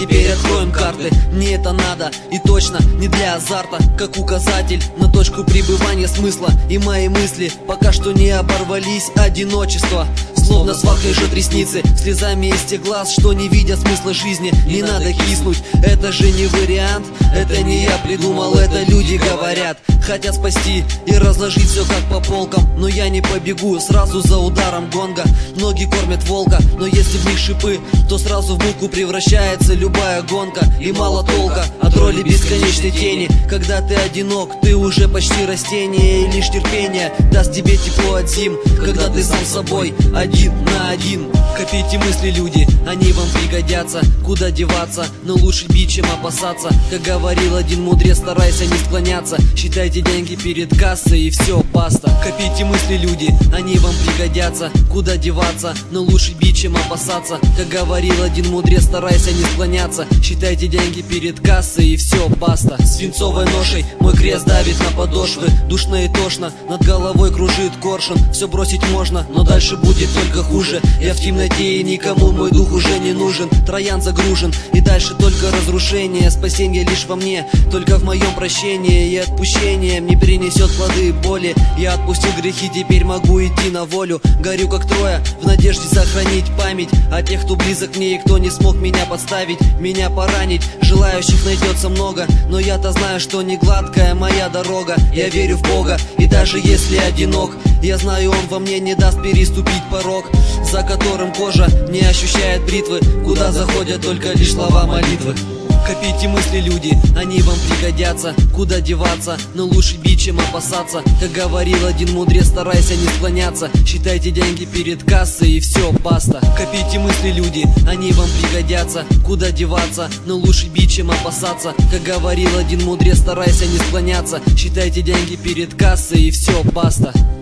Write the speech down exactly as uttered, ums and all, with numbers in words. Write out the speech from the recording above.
теперь откроем карты. Мне это надо и точно не для азарта, как указатель на точку пребывания смысла. И мои мысли пока что не оборвались. Одиночество словно свалкой жжет ресницы, слезами из тех глаз, что не видят смысла жизни. Не надо киснуть, это же не вариант. Это не я придумал, это люди говорят. Хотят спасти и разложить все как по полкам, но я не побегу сразу за ударом гонга. Ноги кормят волка, но если в них шипы, то сразу в муку превращается любая гонка. И мало толка от роли бесконечной тени. Когда ты одинок, ты уже почти растение, и лишь терпение даст тебе тепло от зим. Когда ты сам с собой, один на один. Копите мысли, люди, они вам пригодятся. Куда деваться, но лучше бить, чем опасаться. Как говорил один мудрец, старайся не склоняться. Считайте деньги перед кассой и все, баста. Копите мысли, люди, они вам пригодятся. Куда деваться, но лучше бить, чем опасаться. Как говорил один мудрец, старайся не склоняться. Считайте деньги перед кассой и все, баста. Свинцовой ношей мой крест давит на подошвы. Душно и тошно, над головой кружит коршун. Все бросить можно, но дальше будет только хуже. Я в темноте и никому мой дух уже не нужен. Троян загружен и дальше только разрушение. Спасение лишь во мне, только в моем прощении. И отпущение мне перенесет плоды боли. Я отпустил грехи, теперь могу идти на волю. Горю как Троя в надежде сохранить память о тех, кто близок мне и кто не смог меня подставить, меня поранить. Желающих найдется много, но я-то знаю, что не гладкая моя дорога. Я верю в Бога, и даже если одинок, я знаю, Он во мне не даст переступить порог, за которым кожа не ощущает бритвы, куда заходят только лишь слова молитвы. Копите мысли, люди, они вам пригодятся. Куда деваться, но лучше бить, чем опасаться. Как говорил один мудрец, старайся не склоняться. Считайте деньги перед кассой и все, баста. Копите мысли, люди, они вам пригодятся. Куда деваться, но лучше бить, чем опасаться. Как говорил один мудрец, старайся не склоняться. Считайте деньги перед кассой и все, баста.